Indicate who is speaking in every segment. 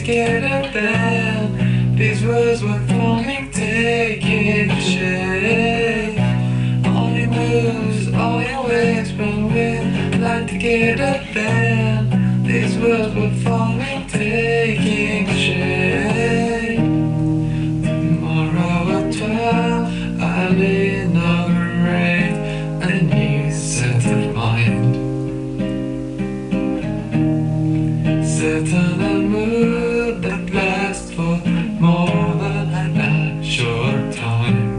Speaker 1: together then. These words were forming, taking shape. All your moves, all your ways, when we lie together then. These words were forming, taking shape. Tomorrow at 12, I'll inaugurate a new set of mind. Set on a mood that lasts for more than a short time.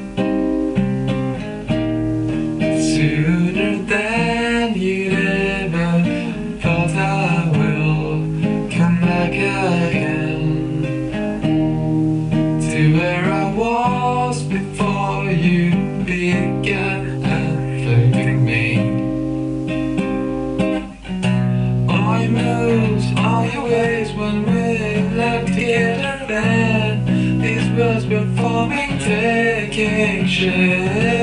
Speaker 1: Sooner than you'd ever thought I will come back again to where I was before you began flirting me. All your moves, all your ways, when we left together then. These words were forming, taking shape.